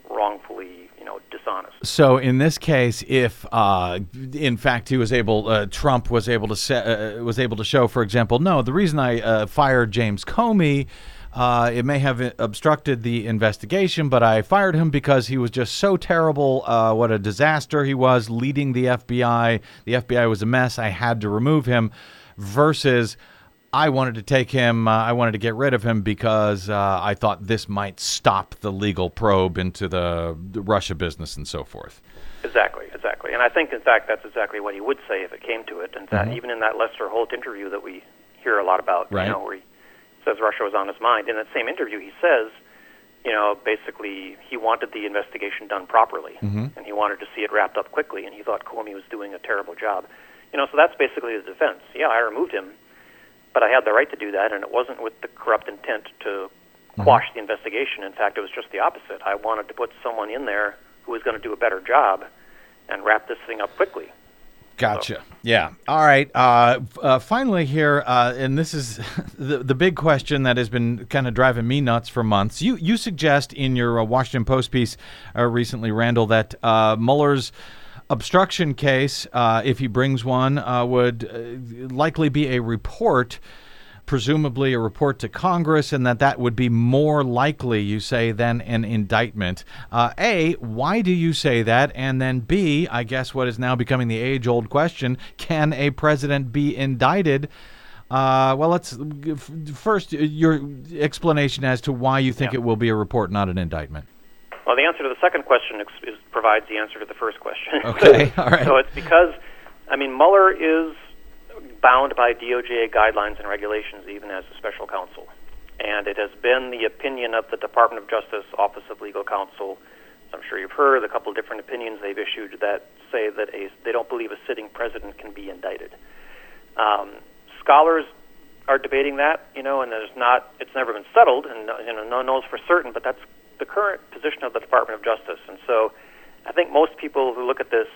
wrongfully, you know, dishonest. So in this case, if uh, in fact he was able, uh, Trump was able to se- uh, was able to show, for example, no, the reason I uh, fired James Comey, uh, it may have obstructed the investigation, but I fired him because he was just so terrible. Uh, what a disaster he was leading the F B I. The F B I was a mess. I had to remove him. Versus, I wanted to take him, uh, I wanted to get rid of him because uh, I thought this might stop the legal probe into the, the Russia business and so forth. Exactly, exactly. And I think, in fact, that's exactly what he would say if it came to it. And that Mm-hmm. even in that Lester Holt interview that we hear a lot about, Right. you know, where he says Russia was on his mind, in that same interview he says, you know, basically he wanted the investigation done properly, Mm-hmm. and he wanted to see it wrapped up quickly, and he thought Comey was doing a terrible job. You know, so that's basically the defense. Yeah, I removed him, but I had the right to do that, and it wasn't with the corrupt intent to quash the investigation. In fact, it was just the opposite. I wanted to put someone in there who was going to do a better job and wrap this thing up quickly. Gotcha. Yeah. All right. Uh, uh, finally here, uh, and this is the the big question that has been kind of driving me nuts for months. You you suggest in your uh, Washington Post piece uh, recently, Randall, that uh, Mueller's obstruction case, uh, if he brings one, uh, would uh, likely be a report, presumably a report to Congress, and that that would be more likely, you say, than an indictment. Uh, A, why do you say that? And then B, I guess what is now becoming the age-old question, can a president be indicted? Uh, well, let's first, your explanation as to why you think Yeah. it will be a report, not an indictment. Well, the answer to the second question ex- is, provides the answer to the first question. Okay, all right. So it's because, I mean, Mueller is bound by D O J guidelines and regulations, even as a special counsel. And it has been the opinion of the Department of Justice Office of Legal Counsel, I'm sure you've heard, a couple of different opinions they've issued that say that a, they don't believe a sitting president can be indicted. Um, scholars are debating that, you know, and there's not, it's never been settled, and you know, no one knows for certain, but that's the current position of the Department of Justice. And so I think most people who look at this,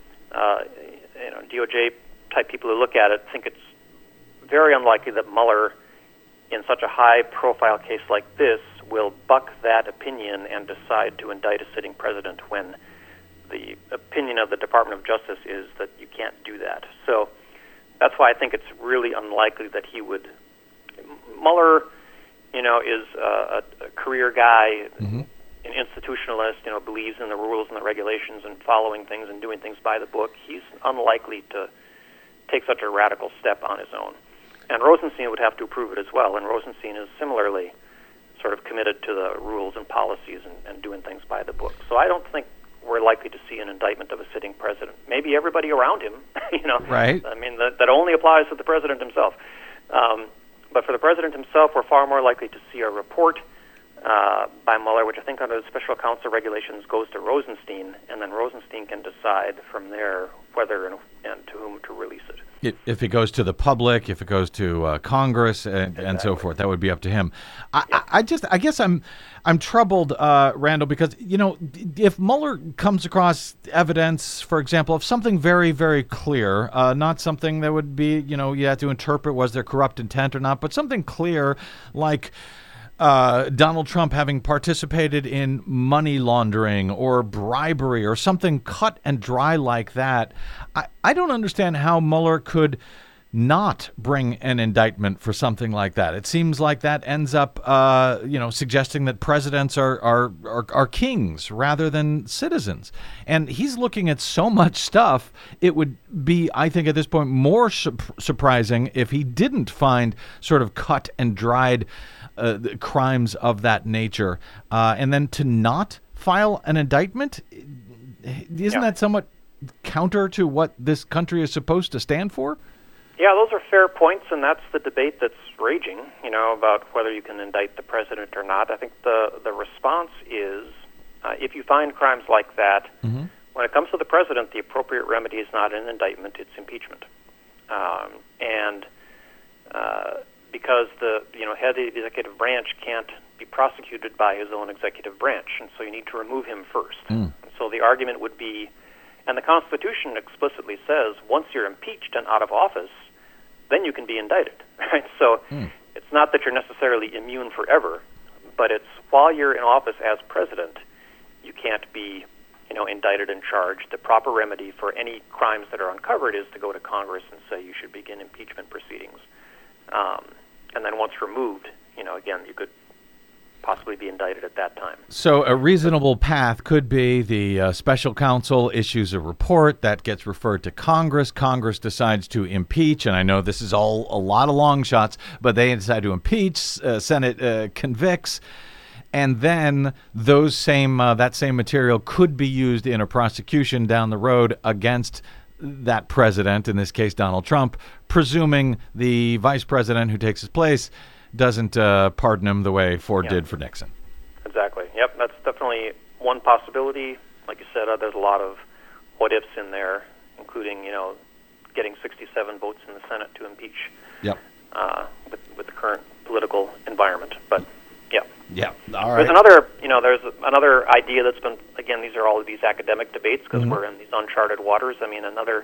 uh, you know, D O J type people who look at it think it's very unlikely that Mueller, in such a high-profile case like this, will buck that opinion and decide to indict a sitting president when the opinion of the Department of Justice is that you can't do that. So that's why I think it's really unlikely that he would. Mueller, you know, is a, a career guy, Mm-hmm. an institutionalist, you know, believes in the rules and the regulations and following things and doing things by the book. He's unlikely to take such a radical step on his own. And Rosenstein would have to approve it as well, and Rosenstein is similarly sort of committed to the rules and policies and, and doing things by the book. So I don't think we're likely to see an indictment of a sitting president. Maybe everybody around him, you know. Right. I mean, that, that only applies to the president himself. Um, but for the president himself, we're far more likely to see a report uh, by Mueller, which I think under the special counsel regulations goes to Rosenstein, and then Rosenstein can decide from there whether and, and to whom to release it. It, if it goes to the public, if it goes to uh, Congress, and, and so Exactly. forth, that would be up to him. I, I, I just, I guess I'm, I'm troubled, uh, Randall, because you know, if Mueller comes across evidence, for example, of something very, very clear, uh, not something that would be, you know, you have to interpret was there corrupt intent or not, but something clear, like Uh, Donald Trump having participated in money laundering or bribery or something cut and dry like that, I, I don't understand how Mueller could not bring an indictment for something like that. It seems like that ends up, uh, you know, suggesting that presidents are, are, are, are kings rather than citizens. And he's looking at so much stuff, it would be, I think at this point, more su- surprising if he didn't find sort of cut and dried Uh, the crimes of that nature, uh, and then to not file an indictment, isn't Yeah. that somewhat counter to what this country is supposed to stand for? Yeah, those are fair points, and that's the debate that's raging, you know, about whether you can indict the president or not. I think the, the response is, uh, if you find crimes like that, Mm-hmm. when it comes to the president, the appropriate remedy is not an indictment, it's impeachment. Um, and uh, because the you know head of the executive branch can't be prosecuted by his own executive branch, and so you need to remove him first. Mm. And so the argument would be, and the Constitution explicitly says, once you're impeached and out of office, then you can be indicted, right? So Mm. it's not that you're necessarily immune forever, but it's while you're in office as president, you can't be, you know, indicted and charged. The proper remedy for any crimes that are uncovered is to go to Congress and say you should begin impeachment proceedings. Um, and then once removed, you know, again, you could possibly be indicted at that time. So a reasonable path could be the uh, special counsel issues a report that gets referred to Congress. Congress decides to impeach, and I know this is all a lot of long shots, but they decide to impeach. Uh, Senate uh, convicts, and then those same uh, that same material could be used in a prosecution down the road against that president, in this case Donald Trump, presuming the vice president who takes his place doesn't uh, pardon him the way Ford yeah. did for Nixon. Exactly. Yep, that's definitely one possibility. Like you said, uh, there's a lot of what-ifs in there, including, you know, getting sixty-seven votes in the Senate to impeach Yep. uh, with, with the current political environment. But, yeah. Yeah. All right. There's another, you know, there's another idea that's been, again, these are all of these academic debates because Mm-hmm. we're in these uncharted waters. I mean, another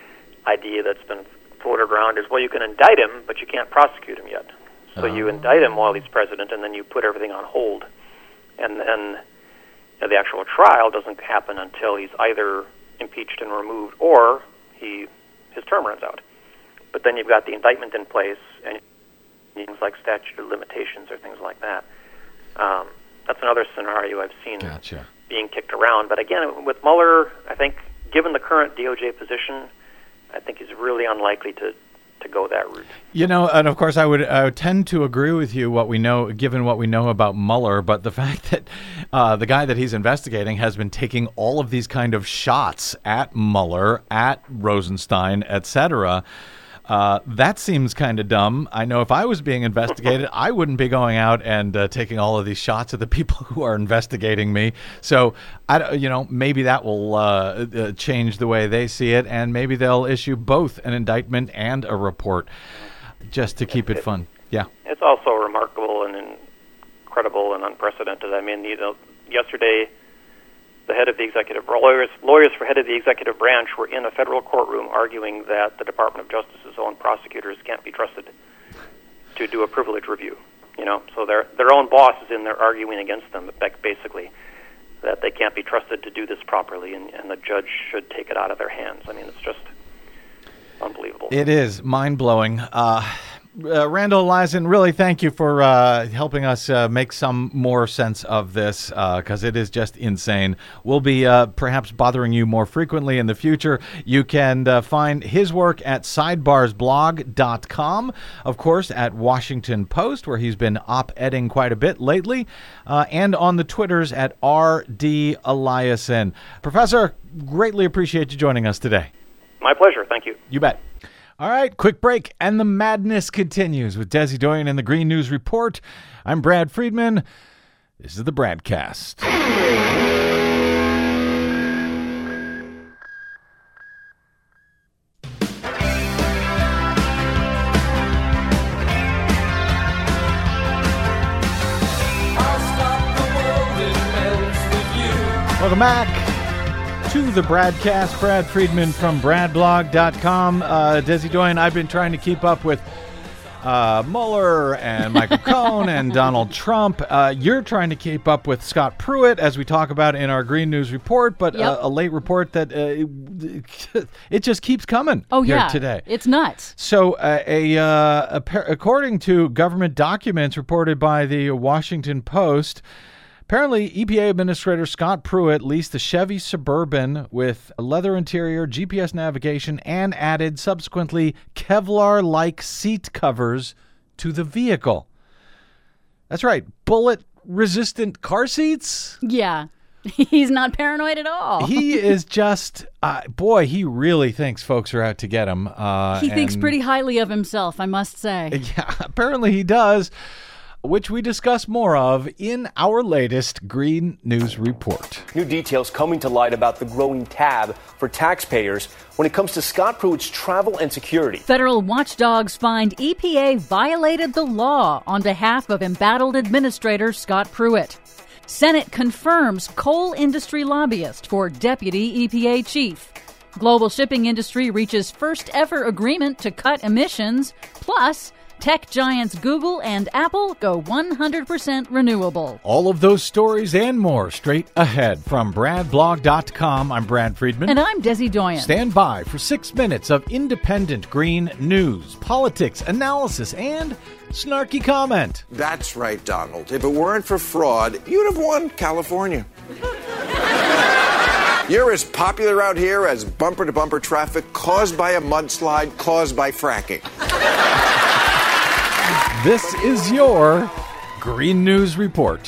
idea that's been floated around is, well, you can indict him, but you can't prosecute him yet. So you indict him while he's president, and then you put everything on hold. And then you know, the actual trial doesn't happen until he's either impeached and removed or he his term runs out. But then you've got the indictment in place, and things like statute of limitations or things like that. Um, that's another scenario I've seen Gotcha. being kicked around. But again, with Mueller, I think, given the current D O J position, I think he's really unlikely to to go that route. You know, and of course, I would, I would tend to agree with you. What we know, given what we know about Mueller, but the fact that uh, the guy that he's investigating has been taking all of these kind of shots at Mueller, at Rosenstein, et cetera. Uh, that seems kind of dumb. I know if I was being investigated, I wouldn't be going out and uh, taking all of these shots at the people who are investigating me. So, I, you know, maybe that will uh, uh, change the way they see it, and maybe they'll issue both an indictment and a report just to keep it, it fun. Yeah. It's also remarkable and incredible and unprecedented. I mean, you know, yesterday, the head of the executive lawyers, lawyers for head of the executive branch were in a federal courtroom arguing that the Department of Justice's own prosecutors can't be trusted to do a privilege review. You know, so their their own boss is in there arguing against them, basically, that they can't be trusted to do this properly, and, and the judge should take it out of their hands. I mean, it's just unbelievable. It is mind-blowing. Uh, Uh, Randall Eliason, really thank you for uh, helping us uh, make some more sense of this, because uh, it is just insane. We'll be uh, perhaps bothering you more frequently in the future. You can uh, find his work at sidebars blog dot com, of course, at Washington Post, where he's been op-edding quite a bit lately, uh, and on the Twitters at R D Eliason. Professor, greatly appreciate you joining us today. My pleasure. Thank you. You bet. All right, quick break, and the madness continues with Desi Doyen and the Green News Report. I'm Brad Friedman. This is the Bradcast. Welcome back to the Bradcast. Brad Friedman from brad blog dot com. Uh, Desi Doyen, I've been trying to keep up with uh, Mueller and Michael Cohen and Donald Trump. Uh, you're trying to keep up with Scott Pruitt, as we talk about in our Green News Report, but Yep. uh, a late report that uh, it just keeps coming Oh, here yeah. today. It's nuts. So, uh, a, uh, a par- according to government documents reported by the Washington Post, apparently, E P A Administrator Scott Pruitt leased a Chevy Suburban with a leather interior, G P S navigation, and added subsequently Kevlar-like seat covers to the vehicle. That's right, bullet-resistant car seats? Yeah. He's not paranoid at all. He is just, uh, boy, he really thinks folks are out to get him. Uh, he thinks and- pretty highly of himself, I must say. Yeah, apparently he does, which we discuss more of in our latest Green News Report. New details coming to light about the growing tab for taxpayers when it comes to Scott Pruitt's travel and security. Federal watchdogs find E P A violated the law on behalf of embattled Administrator Scott Pruitt. Senate confirms coal industry lobbyist for deputy E P A chief. Global shipping industry reaches first ever agreement to cut emissions. Plus, Tech giants Google and Apple go one hundred percent renewable. All of those stories and more straight ahead from brad blog dot com. I'm Brad Friedman. And I'm Desi Doyen. Stand by for six minutes of independent green news, politics, analysis, and snarky comment. That's right, Donald. If it weren't for fraud, you'd have won California. You're as popular out here as bumper-to-bumper traffic caused by a mudslide caused by fracking. This is your Green News Report.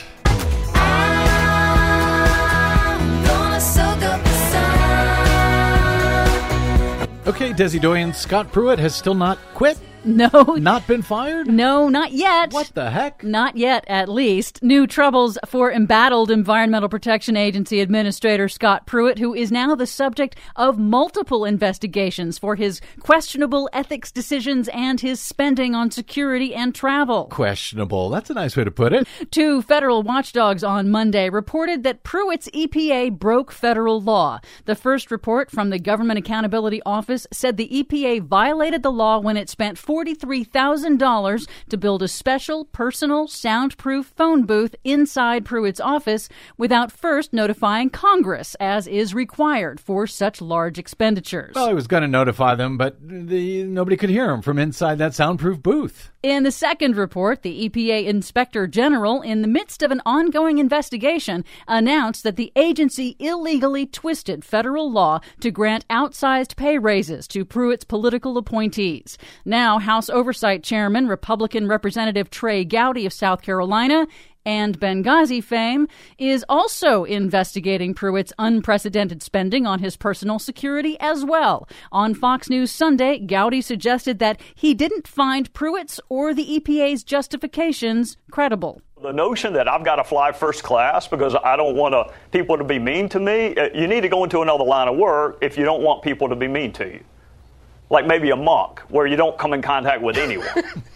Okay, Desi Doyen, Scott Pruitt has still not quit? No. Not been fired? No, not yet. What the heck? Not yet, at least. New troubles for embattled Environmental Protection Agency Administrator Scott Pruitt, who is now the subject of multiple investigations for his questionable ethics decisions and his spending on security and travel. Questionable. That's a nice way to put it. Two federal watchdogs on Monday reported that Pruitt's E P A broke federal law. The first report from the Government Accountability Office said the E P A violated the law when it spent forty-three thousand dollars to build a special personal soundproof phone booth inside Pruitt's office without first notifying Congress, as is required for such large expenditures. Well, I was going to notify them, but the, nobody could hear him from inside that soundproof booth. In the second report, the E P A Inspector General, in the midst of an ongoing investigation, announced that the agency illegally twisted federal law to grant outsized pay raises to Pruitt's political appointees. Now, House Oversight Chairman, Republican Representative Trey Gowdy of South Carolina, and Benghazi fame, is also investigating Pruitt's unprecedented spending on his personal security as well. On Fox News Sunday, Gowdy suggested that he didn't find Pruitt's or the E P A's justifications credible. The notion that I've got to fly first class because I don't want to, people to be mean to me, you need to go into another line of work if you don't want people to be mean to you. Like maybe a monk, where you don't come in contact with anyone.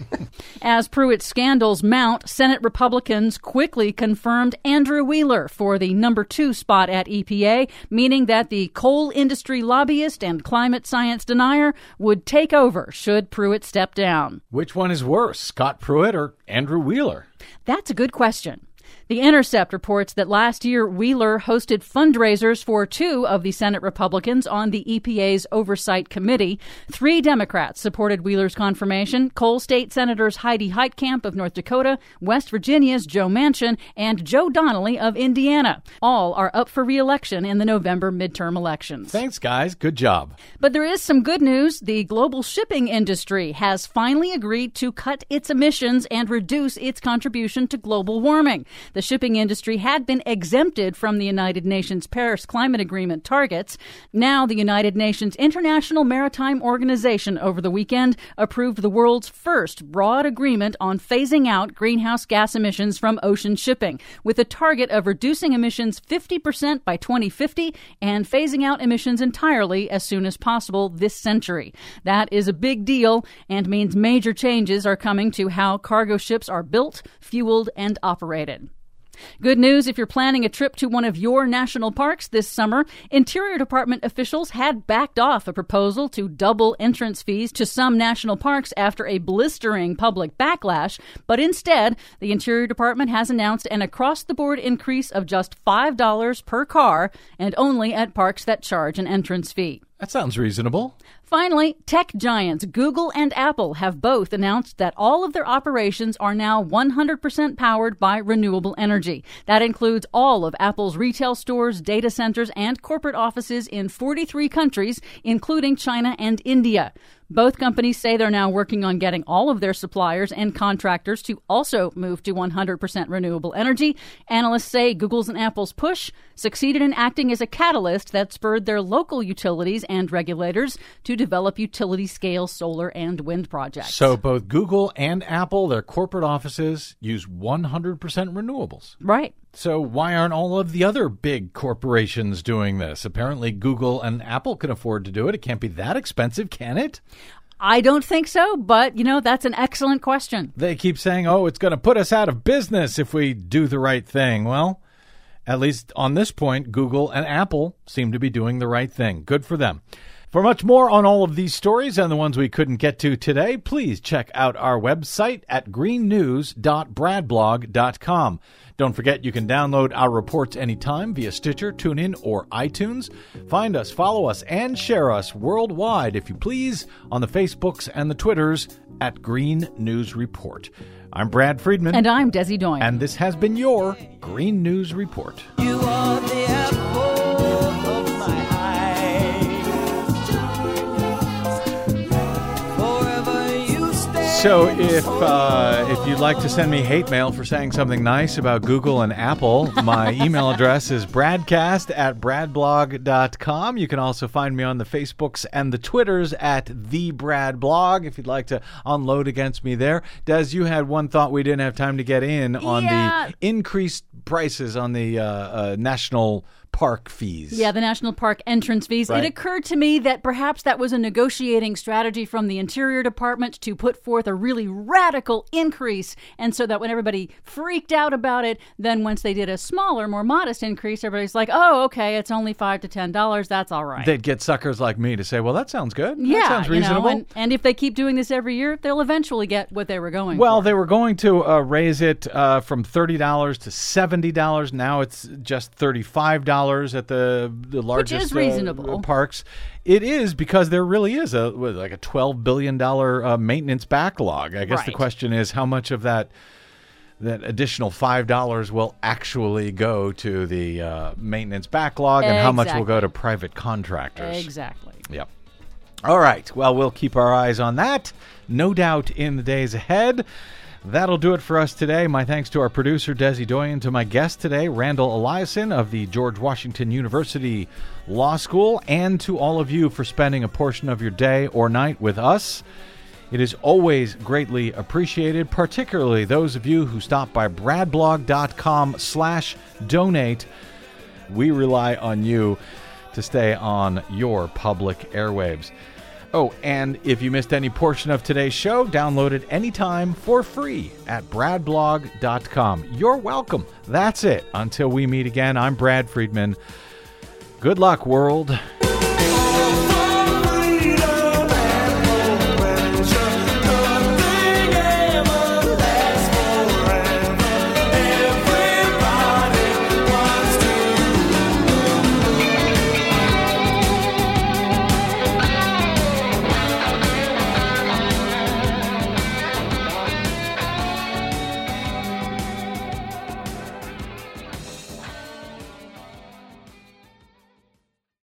As Pruitt's scandals mount, Senate Republicans quickly confirmed Andrew Wheeler for the number two spot at E P A, meaning that the coal industry lobbyist and climate science denier would take over should Pruitt step down. Which one is worse, Scott Pruitt or Andrew Wheeler? That's a good question. The Intercept reports that last year, Wheeler hosted fundraisers for two of the Senate Republicans on the E P A's Oversight Committee. Three Democrats supported Wheeler's confirmation: Coal State Senators Heidi Heitkamp of North Dakota, West Virginia's Joe Manchin, and Joe Donnelly of Indiana. All are up for re-election in the November midterm elections. Thanks, guys. Good job. But there is some good news. The global shipping industry has finally agreed to cut its emissions and reduce its contribution to global warming. The shipping industry had been exempted from the United Nations Paris Climate Agreement targets. Now, the United Nations International Maritime Organization over the weekend approved the world's first broad agreement on phasing out greenhouse gas emissions from ocean shipping, with a target of reducing emissions fifty percent by twenty fifty and phasing out emissions entirely as soon as possible this century. That is a big deal and means major changes are coming to how cargo ships are built, fueled, and operated. Good news if you're planning a trip to one of your national parks this summer. Interior Department officials had backed off a proposal to double entrance fees to some national parks after a blistering public backlash, but instead, the Interior Department has announced an across-the-board increase of just five dollars per car and only at parks that charge an entrance fee. That sounds reasonable. Finally, tech giants Google and Apple have both announced that all of their operations are now one hundred percent powered by renewable energy. That includes all of Apple's retail stores, data centers, and corporate offices in forty-three countries, including China and India. Both companies say they're now working on getting all of their suppliers and contractors to also move to one hundred percent renewable energy. Analysts say Google's and Apple's push succeeded in acting as a catalyst that spurred their local utilities and regulators to develop utility-scale solar and wind projects. So both Google and Apple, their corporate offices, use one hundred percent renewables. Right. So why aren't all of the other big corporations doing this? Apparently Google and Apple can afford to do it. It can't be that expensive, can it? I don't think so, but, you know, that's an excellent question. They keep saying, oh, it's going to put us out of business if we do the right thing. Well, at least on this point, Google and Apple seem to be doing the right thing. Good for them. For much more on all of these stories and the ones we couldn't get to today, please check out our website at green news dot brad blog dot com. Don't forget you can download our reports anytime via Stitcher, TuneIn, or iTunes. Find us, follow us, and share us worldwide, if you please, on the Facebooks and the Twitters at Green News Report. I'm Brad Friedman. And I'm Desi Doyen. And this has been your Green News Report. You are the apple of my eye. Forever you stay. So if uh, if you'd like to send me hate mail for saying something nice about Google and Apple, my email address is bradcast at bradblog dot com. You can also find me on the Facebooks and the Twitters at the Brad Blog if you'd like to unload against me there. Des, you had one thought we didn't have time to get in on Yeah. the increased prices on the uh, uh, national park fees. Yeah, the national park entrance fees. Right. It occurred to me that perhaps that was a negotiating strategy from the Interior Department to put forth a really radical increase. And so that when everybody freaked out about it, then once they did a smaller, more modest increase, everybody's like, oh, okay, it's only five to ten dollars. That's all right. They'd get suckers like me to say, well, that sounds good. yeah, that sounds reasonable. You know, and, and if they keep doing this every year, they'll eventually get what they were going Well, for. they were going to uh, raise it uh, from thirty dollars to seventy dollars. Now it's just thirty-five dollars at the the largest is reasonable. Uh, parks. It is because there really is a what, like a twelve billion dollars uh, maintenance backlog. I guess the Right. question is how much of that that additional five dollars will actually go to the uh, maintenance backlog and how much will go to private contractors. Exactly. Yep. All right. Well, we'll keep our eyes on that, no doubt, in the days ahead. That'll do it for us today. My thanks to our producer, Desi Doyen, to my guest today, Randall Eliason of the George Washington University Law School, and to all of you for spending a portion of your day or night with us. It is always greatly appreciated, particularly those of you who stop by bradblog.com slash donate. We rely on you to stay on your public airwaves. Oh, and if you missed any portion of today's show, download it anytime for free at bradblog dot com. You're welcome. That's it. Until we meet again, I'm Brad Friedman. Good luck, world.